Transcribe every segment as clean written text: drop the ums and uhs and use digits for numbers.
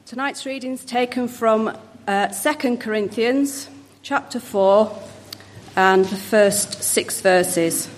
Tonight's reading is taken from 2 Corinthians chapter 4 and the first 6 verses.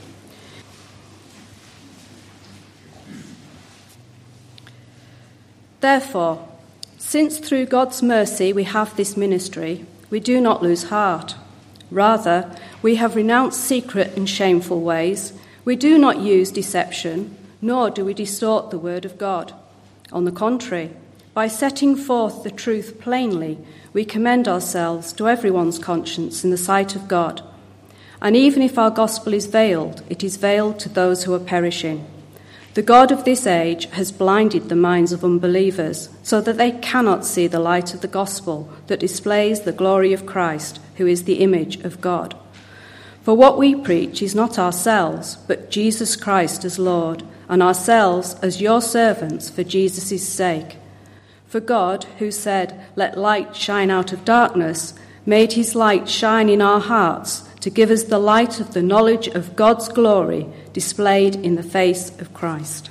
Therefore, since through God's mercy we have this ministry, we do not lose heart. Rather, we have renounced secret and shameful ways. We do not use deception, nor do we distort the word of God. On the contrary, by setting forth the truth plainly, we commend ourselves to everyone's conscience in the sight of God. And even if our gospel is veiled, it is veiled to those who are perishing. The God of this age has blinded the minds of unbelievers, so that they cannot see the light of the gospel that displays the glory of Christ, who is the image of God. For what we preach is not ourselves, but Jesus Christ as Lord, and ourselves as your servants for Jesus' sake. For God, who said, "Let light shine out of darkness," made his light shine in our hearts to give us the light of the knowledge of God's glory displayed in the face of Christ.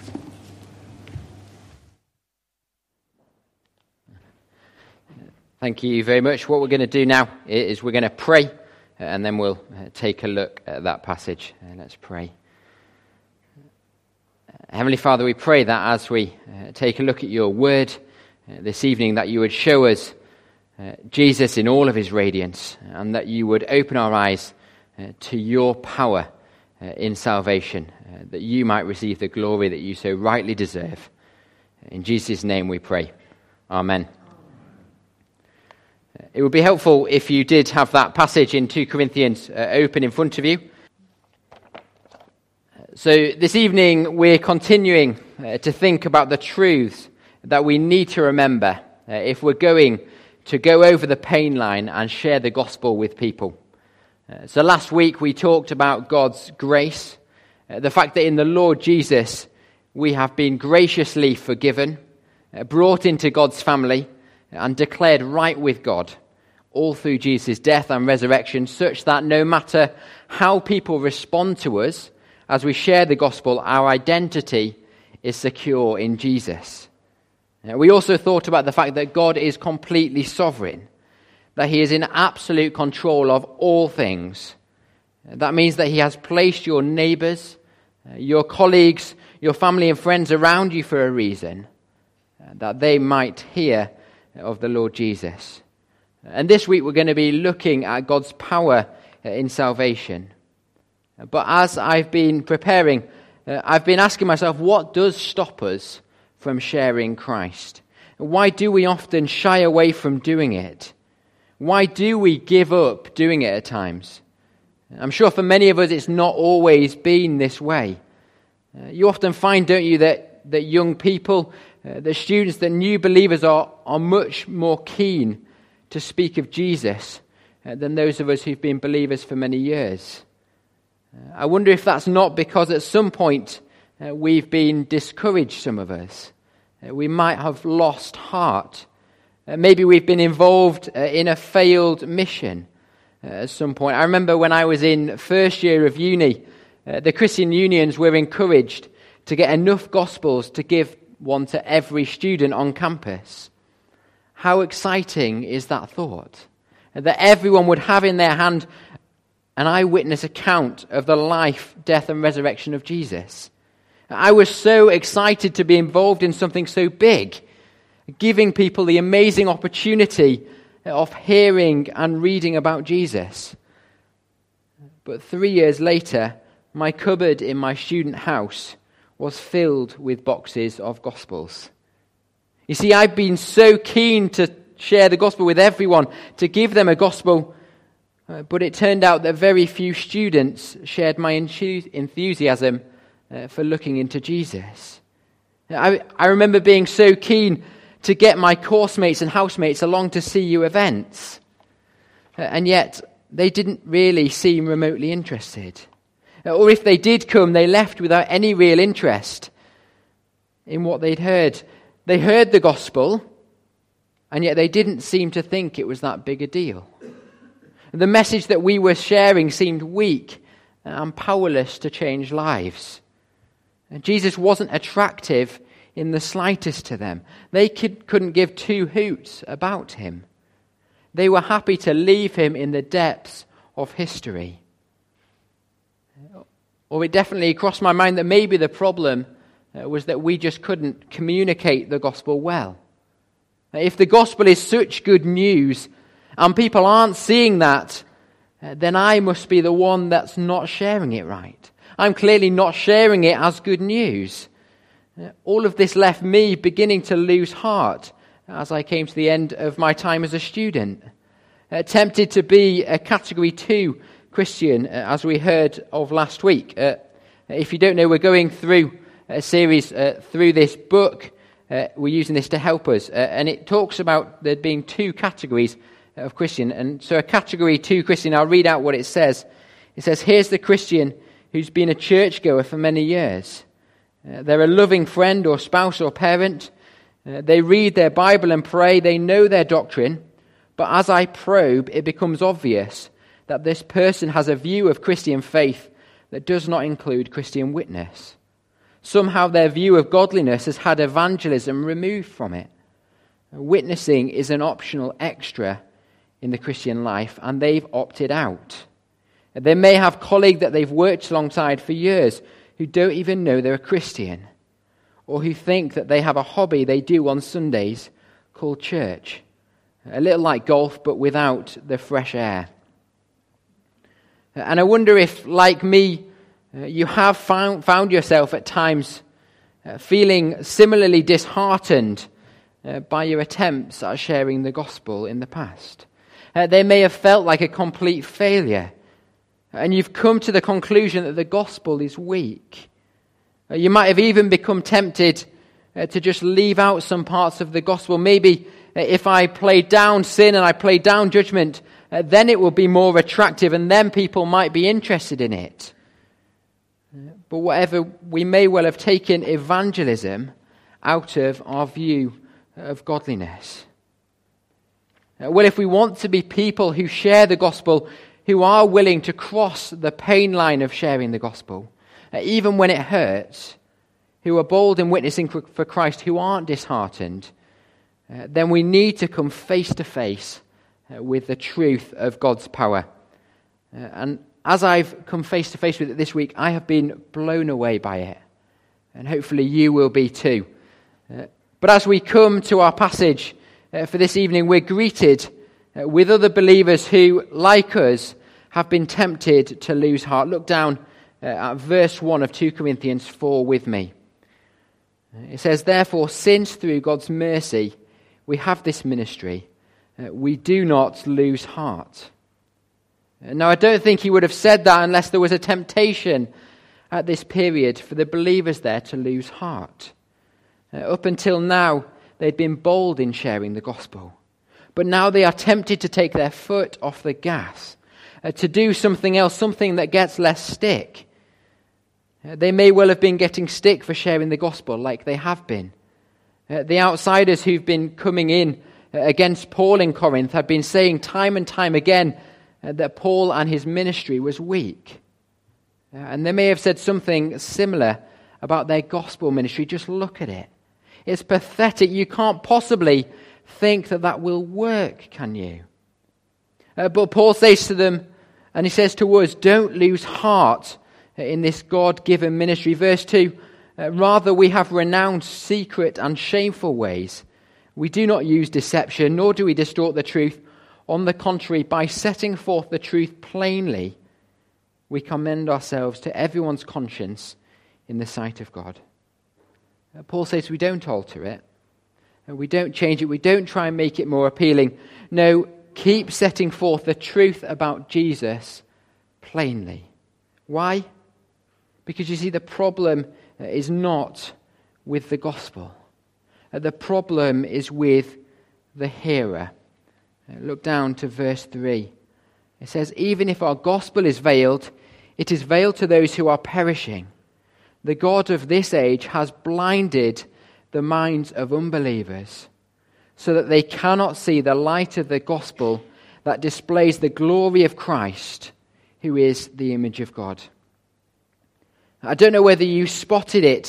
Thank you very much. What we're going to do now is we're going to pray, and then we'll take a look at that passage. Let's pray. Heavenly Father, we pray that as we take a look at your word this evening, that you would show us Jesus in all of his radiance, and that you would open our eyes to your power in salvation, that you might receive the glory that you so rightly deserve. In Jesus' name we pray. Amen. It would be helpful if you did have that passage in 2 Corinthians open in front of you. So this evening we're continuing to think about the truths that we need to remember if we're going to go over the pain line and share the gospel with people. So last week we talked about God's grace, the fact that in the Lord Jesus we have been graciously forgiven, brought into God's family and declared right with God, all through Jesus' death and resurrection, such that no matter how people respond to us as we share the gospel, our identity is secure in Jesus. We also thought about the fact that God is completely sovereign, that he is in absolute control of all things. That means that he has placed your neighbours, your colleagues, your family and friends around you for a reason, that they might hear of the Lord Jesus. And this week we're going to be looking at God's power in salvation. But as I've been preparing, I've been asking myself, what does stop us from sharing Christ? Why do we often shy away from doing it? Why do we give up doing it at times? I'm sure for many of us it's not always been this way. You often find, don't you, that young people, the students, the new believers are much more keen to speak of Jesus than those of us who've been believers for many years. I wonder if that's not because at some point we've been discouraged, some of us. We might have lost heart. Maybe we've been involved in a failed mission at some point. I remember when I was in first year of uni, the Christian unions were encouraged to get enough Gospels to give one to every student on campus. How exciting is that thought? That everyone would have in their hand an eyewitness account of the life, death and resurrection of Jesus. I was so excited to be involved in something so big, giving people the amazing opportunity of hearing and reading about Jesus. But 3 years later, my cupboard in my student house was filled with boxes of Gospels. You see, I've been so keen to share the gospel with everyone, to give them a gospel, but it turned out that very few students shared my enthusiasm for looking into Jesus. I remember being so keen to get my course mates and housemates along to CU events, and yet they didn't really seem remotely interested. Or if they did come, they left without any real interest in what they'd heard. They heard the gospel, and yet they didn't seem to think it was that big a deal. The message that we were sharing seemed weak and powerless to change lives. Jesus wasn't attractive in the slightest to them. They couldn't give two hoots about him. They were happy to leave him in the depths of history. Or it definitely crossed my mind that maybe the problem was that we just couldn't communicate the gospel well. If the gospel is such good news and people aren't seeing that, then I must be the one that's not sharing it right. I'm clearly not sharing it as good news. All of this left me beginning to lose heart as I came to the end of my time as a student. Tempted to be a Category 2 Christian, as we heard of last week. If you don't know, we're going through a series through this book. We're using this to help us. And it talks about there being two categories of Christian. And so a Category 2 Christian, I'll read out what it says. It says, here's the Christian who's been a churchgoer for many years. They're a loving friend or spouse or parent. They read their Bible and pray. They know their doctrine. But as I probe, it becomes obvious that this person has a view of Christian faith that does not include Christian witness. Somehow their view of godliness has had evangelism removed from it. Witnessing is an optional extra in the Christian life, and they've opted out. They may have colleagues that they've worked alongside for years who don't even know they're a Christian, or who think that they have a hobby they do on Sundays called church. A little like golf, but without the fresh air. And I wonder if, like me, you have found yourself at times feeling similarly disheartened by your attempts at sharing the gospel in the past. They may have felt like a complete failure, and you've come to the conclusion that the gospel is weak. You might have even become tempted to just leave out some parts of the gospel. Maybe if I play down sin and I play down judgment, then it will be more attractive and then people might be interested in it. But whatever, we may well have taken evangelism out of our view of godliness. Well, if we want to be people who share the gospel, who are willing to cross the pain line of sharing the gospel, even when it hurts, who are bold in witnessing for Christ, who aren't disheartened, then we need to come face to face with the truth of God's power. And as I've come face to face with it this week, I have been blown away by it. And hopefully you will be too. But as we come to our passage for this evening, we're greeted with other believers who, like us, have been tempted to lose heart. Look down at verse 1 of 2 Corinthians 4 with me. It says, therefore, since through God's mercy we have this ministry, we do not lose heart. Now, I don't think he would have said that unless there was a temptation at this period for the believers there to lose heart. Up until now, they'd been bold in sharing the gospel. But now they are tempted to take their foot off the gas, to do something else, something that gets less stick. They may well have been getting stick for sharing the gospel like they have been. The outsiders who've been coming in against Paul in Corinth have been saying time and time again that Paul and his ministry was weak. And they may have said something similar about their gospel ministry. Just look at it. It's pathetic. You can't possibly think that will work, can you? But Paul says to them, and he says to us, don't lose heart in this God-given ministry. Verse 2, rather we have renounced secret and shameful ways. We do not use deception, nor do we distort the truth. On the contrary, by setting forth the truth plainly, we commend ourselves to everyone's conscience in the sight of God. Paul says we don't alter it. We don't change it. We don't try and make it more appealing. No, keep setting forth the truth about Jesus plainly. Why? Because you see, the problem is not with the gospel. The problem is with the hearer. Look down to verse 3. It says, even if our gospel is veiled, it is veiled to those who are perishing. The God of this age has blinded the minds of unbelievers so that they cannot see the light of the gospel that displays the glory of Christ, who is the image of God. I don't know whether you spotted it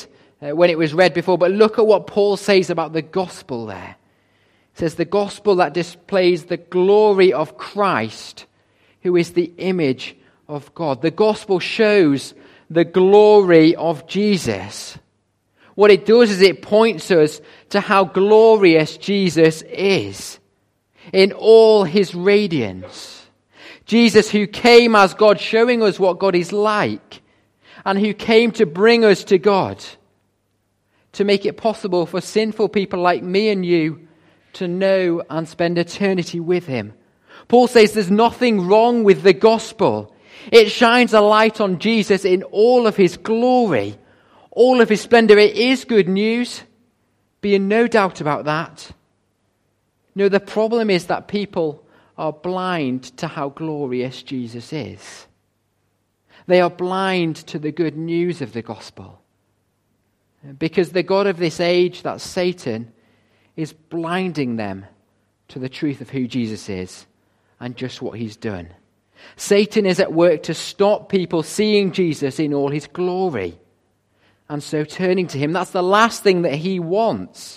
when it was read before, but look at what Paul says about the gospel there. It says the gospel that displays the glory of Christ, who is the image of God. The gospel shows the glory of Jesus. What it does is it points us to how glorious Jesus is in all his radiance. Jesus, who came as God, showing us what God is like, and who came to bring us to God, to make it possible for sinful people like me and you to know and spend eternity with him. Paul says there's nothing wrong with the gospel. It shines a light on Jesus in all of his glory, all of his splendor. It is good news, be in no doubt about that. No, the problem is that people are blind to how glorious Jesus is. They are blind to the good news of the gospel. Because the God of this age, that's Satan, is blinding them to the truth of who Jesus is and just what he's done. Satan is at work to stop people seeing Jesus in all his glory and so turning to him. That's the last thing that he wants.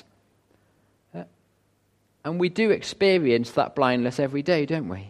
And we do experience that blindness every day, don't we?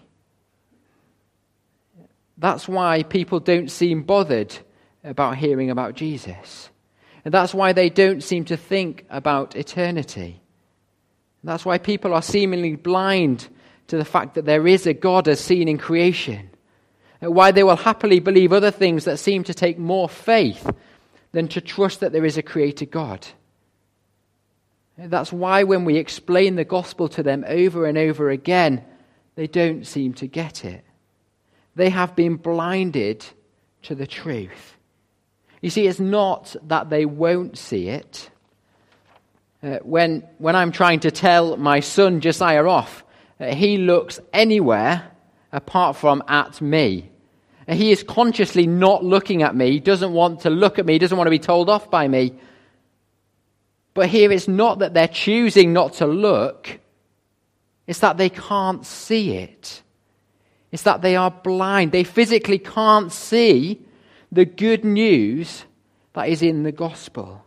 That's why people don't seem bothered about hearing about Jesus. And that's why they don't seem to think about eternity. And that's why people are seemingly blind to the fact that there is a God as seen in creation. And why they will happily believe other things that seem to take more faith than to trust that there is a creator God. And that's why when we explain the gospel to them over and over again, they don't seem to get it. They have been blinded to the truth. You see, it's not that they won't see it. When I'm trying to tell my son Josiah off, he looks anywhere apart from at me. He is consciously not looking at me, doesn't want to look at me, doesn't want to be told off by me. But here it's not that they're choosing not to look, it's that they can't see it. It's that they are blind. They physically can't see the good news that is in the gospel.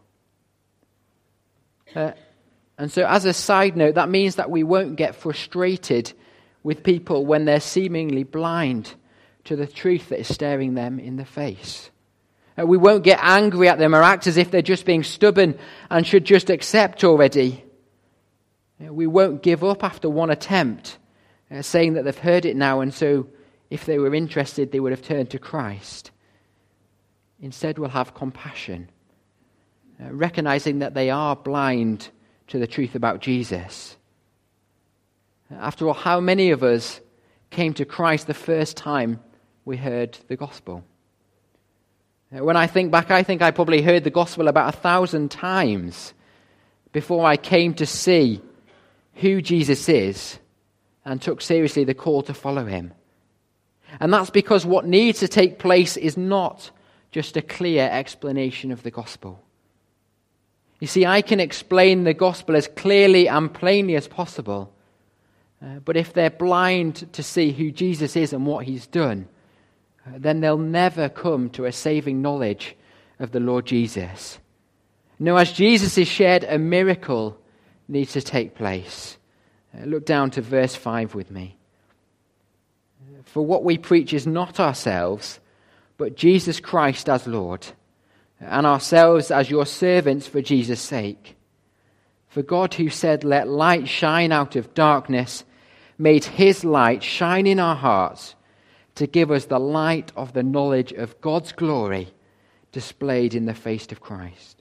And so as a side note, that means that we won't get frustrated with people when they're seemingly blind to the truth that is staring them in the face. We won't get angry at them or act as if they're just being stubborn and should just accept already. We won't give up after one attempt, saying that they've heard it now, and so if they were interested, they would have turned to Christ. Instead, we'll have compassion, recognizing that they are blind to the truth about Jesus. After all, how many of us came to Christ the first time we heard the gospel? When I think back, I think I probably heard the gospel about 1,000 times before I came to see who Jesus is and took seriously the call to follow him. And that's because what needs to take place is not just a clear explanation of the gospel. You see, I can explain the gospel as clearly and plainly as possible, but if they're blind to see who Jesus is and what he's done, then they'll never come to a saving knowledge of the Lord Jesus. No, as Jesus is shared, a miracle needs to take place. Look down to verse 5 with me. For what we preach is not ourselves, but Jesus Christ as Lord, and ourselves as your servants for Jesus' sake. For God, who said, "Let light shine out of darkness," made his light shine in our hearts to give us the light of the knowledge of God's glory displayed in the face of Christ.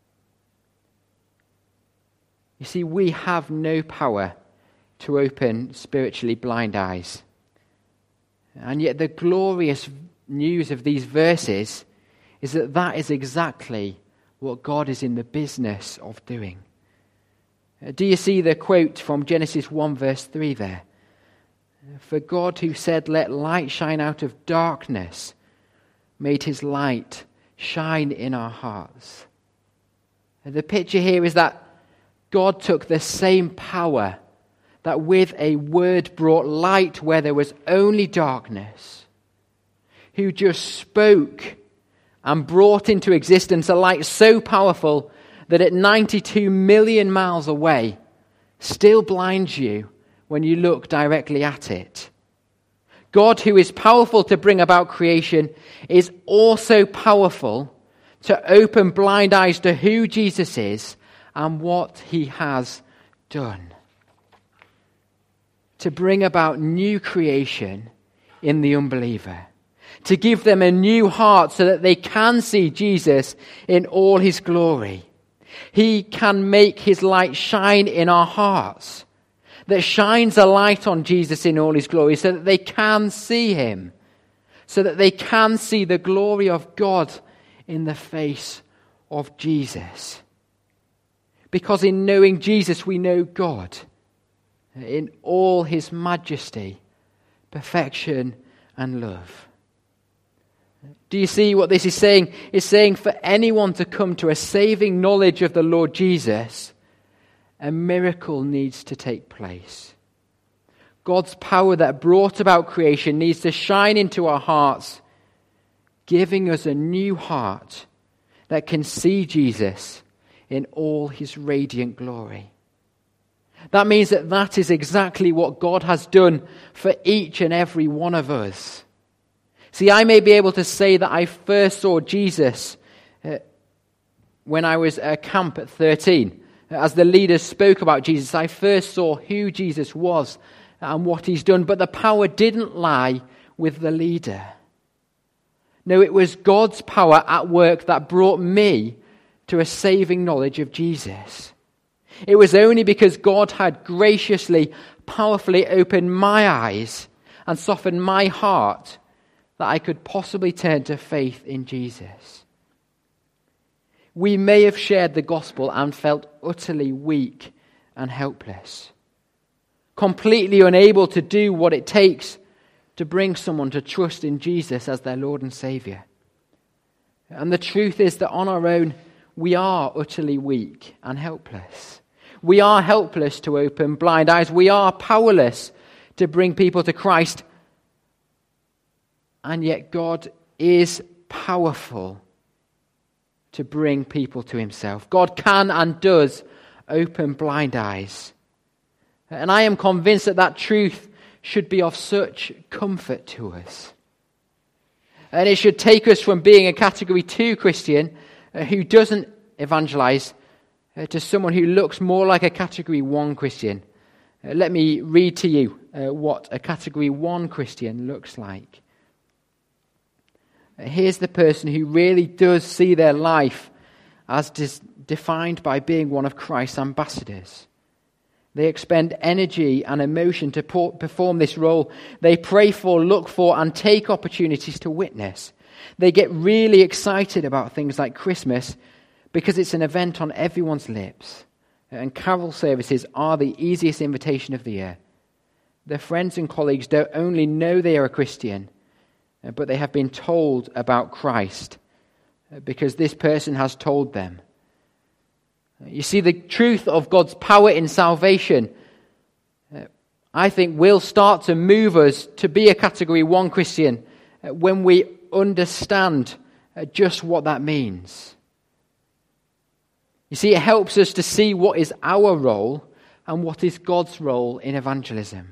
You see, we have no power to open spiritually blind eyes. And yet the glorious news of these verses is that that is exactly what God is in the business of doing. Do you see the quote from Genesis 1 verse 3 there? For God, who said, "Let light shine out of darkness," made his light shine in our hearts. And the picture here is that God took the same power that with a word brought light where there was only darkness, who just spoke and brought into existence a light so powerful that at 92 million miles away still blinds you when you look directly at it. God, who is powerful to bring about creation, is also powerful to open blind eyes to who Jesus is and what he has done. To bring about new creation in the unbeliever. To give them a new heart so that they can see Jesus in all his glory. He can make his light shine in our hearts. That shines a light on Jesus in all his glory so that they can see him. So that they can see the glory of God in the face of Jesus. Because in knowing Jesus we know God in all his majesty, perfection and love. Do you see what this is saying? It's saying for anyone to come to a saving knowledge of the Lord Jesus, a miracle needs to take place. God's power that brought about creation needs to shine into our hearts, giving us a new heart that can see Jesus in all his radiant glory. That means that is exactly what God has done for each and every one of us. See, I may be able to say that I first saw Jesus when I was at camp at 13. As the leaders spoke about Jesus, I first saw who Jesus was and what he's done. But the power didn't lie with the leader. No, it was God's power at work that brought me to a saving knowledge of Jesus. It was only because God had graciously, powerfully opened my eyes and softened my heart that I could possibly turn to faith in Jesus. We may have shared the gospel and felt utterly weak and helpless, completely unable to do what it takes to bring someone to trust in Jesus as their Lord and Saviour. And the truth is that on our own, we are utterly weak and helpless. We are helpless to open blind eyes. We are powerless to bring people to Christ. And yet God is powerful to bring people to himself. God can and does open blind eyes. And I am convinced that truth should be of such comfort to us. And it should take us from being a category 2 Christian who doesn't evangelize to someone who looks more like a category 1 Christian. Let me read to you what a category 1 Christian looks like. Here's the person who really does see their life as defined by being one of Christ's ambassadors. They expend energy and emotion to perform this role. They pray for, look for, and take opportunities to witness. They get really excited about things like Christmas because it's an event on everyone's lips. And carol services are the easiest invitation of the year. Their friends and colleagues don't only know they are a Christian, but they have been told about Christ because this person has told them. You see, the truth of God's power in salvation, I think, will start to move us to be a category 1 Christian when we understand just what that means. You see, it helps us to see what is our role and what is God's role in evangelism.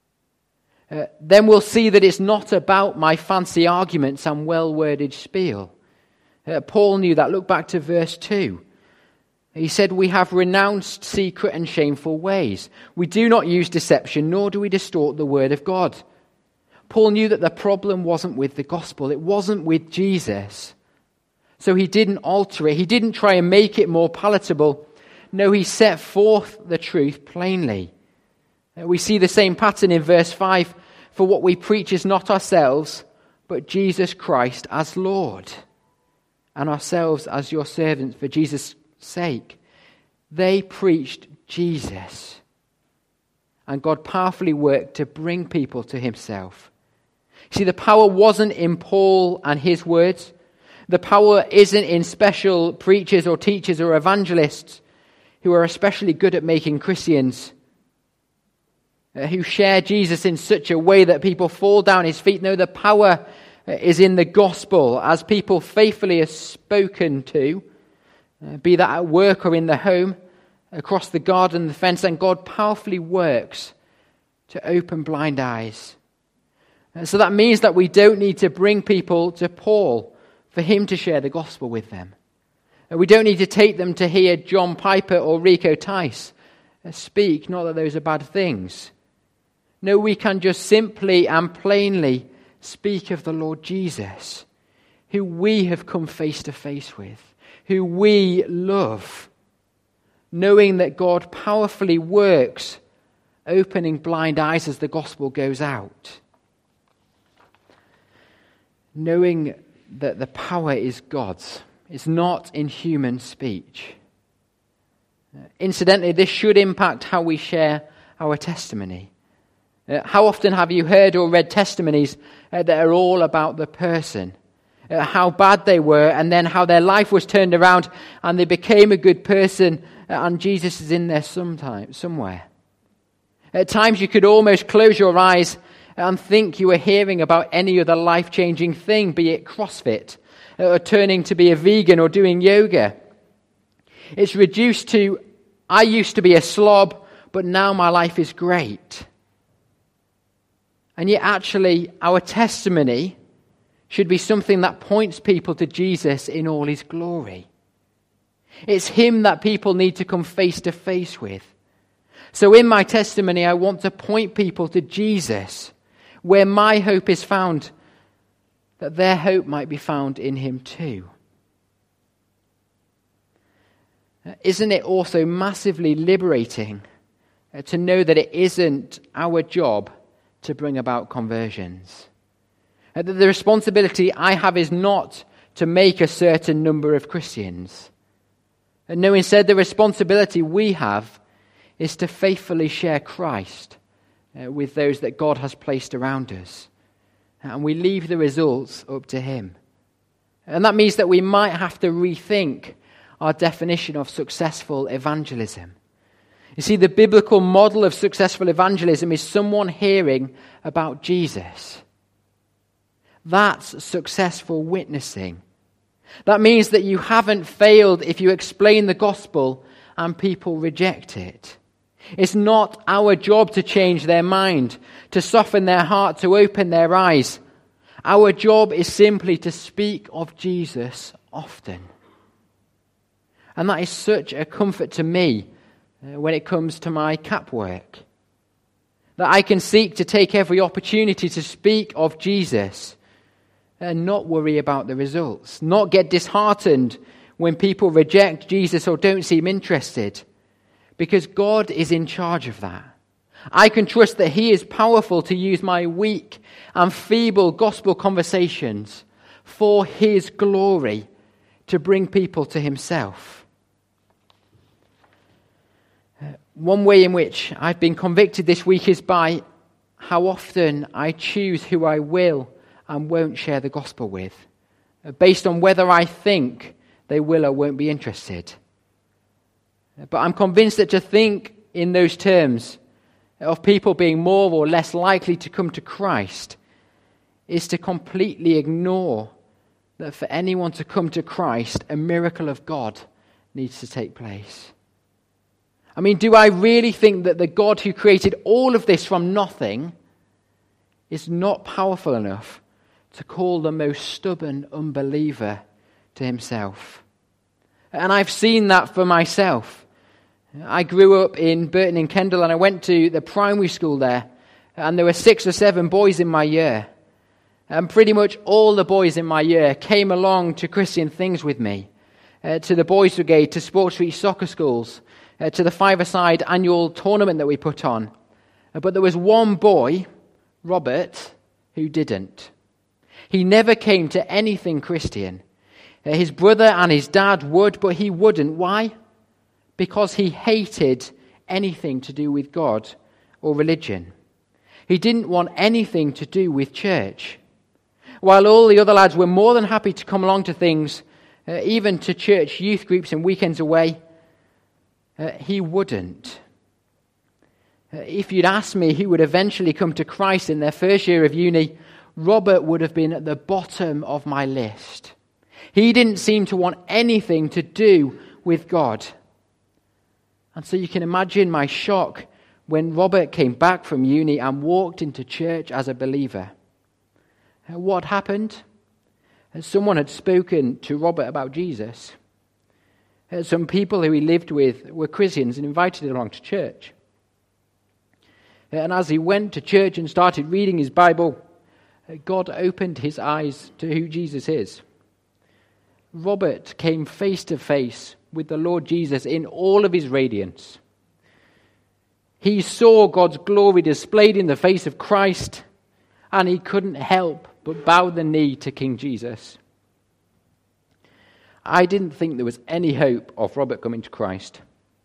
Then we'll see that it's not about my fancy arguments and well-worded spiel. Paul knew that. Look back to verse 2. He said, we have renounced secret and shameful ways. We do not use deception, nor do we distort the word of God. Paul knew that the problem wasn't with the gospel. It wasn't with Jesus. So he didn't alter it. He didn't try and make it more palatable. No, he set forth the truth plainly. We see the same pattern in verse 5. For what we preach is not ourselves, but Jesus Christ as Lord, and ourselves as your servants for Jesus' sake. They preached Jesus, and God powerfully worked to bring people to himself. See, the power wasn't in Paul and his words. The power isn't in special preachers or teachers or evangelists who are especially good at making Christians who share Jesus in such a way that people fall down his feet. No, the power is in the gospel as people faithfully are spoken to, be that at work or in the home, across the garden, the fence, and God powerfully works to open blind eyes. And so that means that we don't need to bring people to Paul for him to share the gospel with them. And we don't need to take them to hear John Piper or Rico Tice speak, not that those are bad things. No, we can just simply and plainly speak of the Lord Jesus, who we have come face to face with, who we love, knowing that God powerfully works, opening blind eyes as the gospel goes out. Knowing that the power is God's. It's not in human speech. Incidentally, this should impact how we share our testimony. How often have you heard or read testimonies that are all about the person? How bad they were, and then how their life was turned around and they became a good person, and Jesus is in there somewhere. At times you could almost close your eyes and think you were hearing about any other life-changing thing, be it CrossFit, or turning to be a vegan, or doing yoga. It's reduced to, I used to be a slob, but now my life is great. And yet actually, our testimony should be something that points people to Jesus in all his glory. It's him that people need to come face to face with. So in my testimony, I want to point people to Jesus, where my hope is found, that their hope might be found in him too. Isn't it also massively liberating to know that it isn't our job to bring about conversions? That the responsibility I have is not to make a certain number of Christians. And no, instead the responsibility we have is to faithfully share Christ with those that God has placed around us. And we leave the results up to him. And that means that we might have to rethink our definition of successful evangelism. You see, the biblical model of successful evangelism is someone hearing about Jesus. That's successful witnessing. That means that you haven't failed if you explain the gospel and people reject it. It's not our job to change their mind, to soften their heart, to open their eyes. Our job is simply to speak of Jesus often. And that is such a comfort to me when it comes to my CAP work. That I can seek to take every opportunity to speak of Jesus and not worry about the results, not get disheartened when people reject Jesus or don't seem interested, because God is in charge of that. I can trust that he is powerful to use my weak and feeble gospel conversations for his glory to bring people to himself. One way in which I've been convicted this week is by how often I choose who I will and won't share the gospel with, based on whether I think they will or won't be interested. But I'm convinced that to think in those terms of people being more or less likely to come to Christ is to completely ignore that for anyone to come to Christ, a miracle of God needs to take place. I mean, do I really think that the God who created all of this from nothing is not powerful enough to call the most stubborn unbeliever to himself? And I've seen that for myself. I grew up in Burton in Kendal, and I went to the primary school there, and there were 6 or 7 boys in my year. And pretty much all the boys in my year came along to Christian things with me, to the Boys Brigade, to Sports Street soccer schools, to the five-a-side annual tournament that we put on. But there was one boy, Robert, who didn't. He never came to anything Christian. His brother and his dad would, but he wouldn't. Why? Because he hated anything to do with God or religion. He didn't want anything to do with church. While all the other lads were more than happy to come along to things, even to church youth groups and weekends away, he wouldn't. If you'd asked me who would eventually come to Christ in their first year of uni, Robert would have been at the bottom of my list. He didn't seem to want anything to do with God. And so you can imagine my shock when Robert came back from uni and walked into church as a believer. What happened? Someone had spoken to Robert about Jesus. Some people who he lived with were Christians and invited him along to church. And as he went to church and started reading his Bible, God opened his eyes to who Jesus is. Robert came face to face with the Lord Jesus in all of his radiance. He saw God's glory displayed in the face of Christ, and he couldn't help but bow the knee to King Jesus. I didn't think there was any hope of Robert coming to Christ.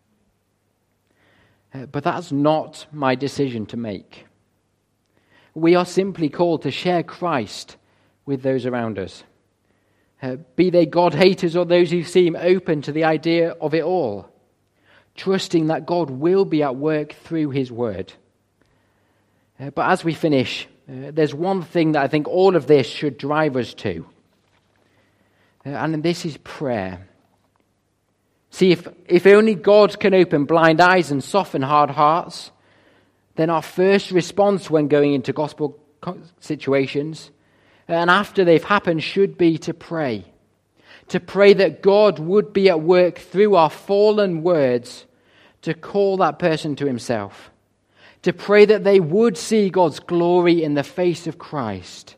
But that's not my decision to make. We are simply called to share Christ with those around us. Be they God haters or those who seem open to the idea of it all, trusting that God will be at work through his word. But as we finish, there's one thing that I think all of this should drive us to. And this is prayer. See, if only God can open blind eyes and soften hard hearts, then our first response when going into gospel situations, and after they've happened, should be to pray. To pray that God would be at work through our fallen words to call that person to himself. To pray that they would see God's glory in the face of Christ.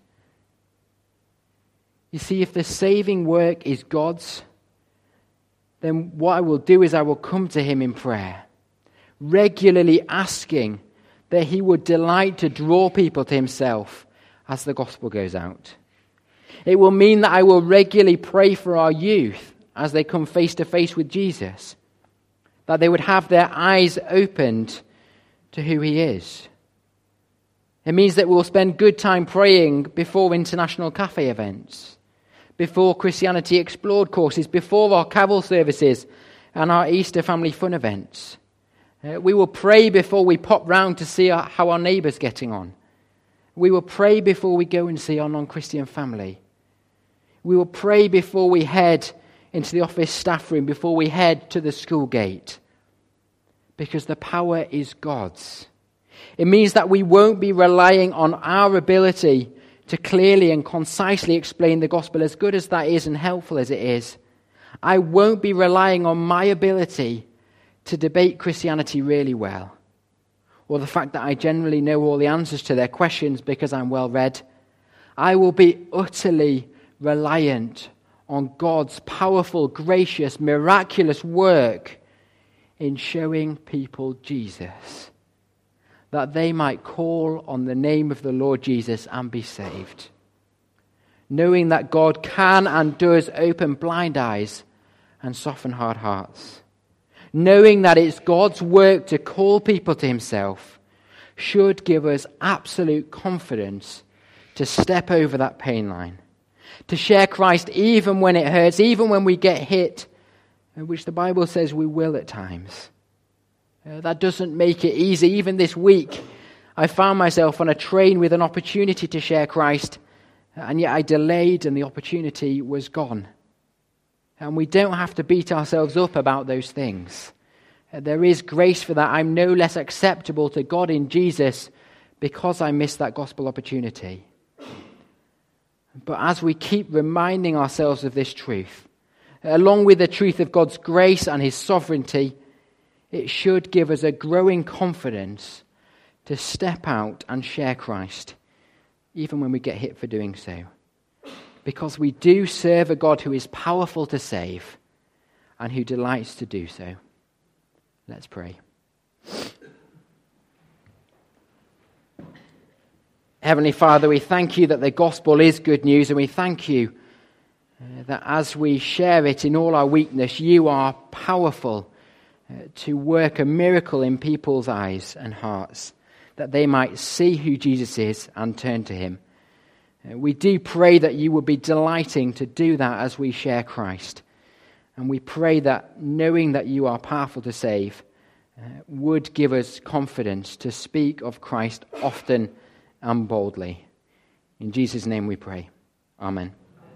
You see, if the saving work is God's, then what I will do is I will come to him in prayer, regularly asking that he would delight to draw people to himself as the gospel goes out. It will mean that I will regularly pray for our youth as they come face to face with Jesus, that they would have their eyes opened to who he is. It means that we'll spend good time praying before international cafe events, before Christianity Explored courses, before our carol services and our Easter family fun events. We will pray before we pop round to see how our neighbour's getting on. We will pray before we go and see our non-Christian family. We will pray before we head into the office staff room, before we head to the school gate. Because the power is God's. It means that we won't be relying on our ability to clearly and concisely explain the gospel, as good as that is and helpful as it is. I won't be relying on my ability to debate Christianity really well, or the fact that I generally know all the answers to their questions because I'm well read. I will be utterly reliant on God's powerful, gracious, miraculous work in showing people Jesus, that they might call on the name of the Lord Jesus and be saved. Knowing that God can and does open blind eyes and soften hard hearts. Knowing that it's God's work to call people to himself should give us absolute confidence to step over that pain line. To share Christ even when it hurts, even when we get hit, which the Bible says we will at times. That doesn't make it easy. Even this week, I found myself on a train with an opportunity to share Christ, and yet I delayed and the opportunity was gone. And we don't have to beat ourselves up about those things. There is grace for that. I'm no less acceptable to God in Jesus because I missed that gospel opportunity. But as we keep reminding ourselves of this truth, along with the truth of God's grace and his sovereignty, it should give us a growing confidence to step out and share Christ, even when we get hit for doing so. Because we do serve a God who is powerful to save and who delights to do so. Let's pray. Heavenly Father, we thank you that the gospel is good news, and we thank you that as we share it in all our weakness, you are powerful to work a miracle in people's eyes and hearts, that they might see who Jesus is and turn to him. We do pray that you would be delighting to do that as we share Christ. And we pray that knowing that you are powerful to save would give us confidence to speak of Christ often and boldly. In Jesus' name we pray. Amen.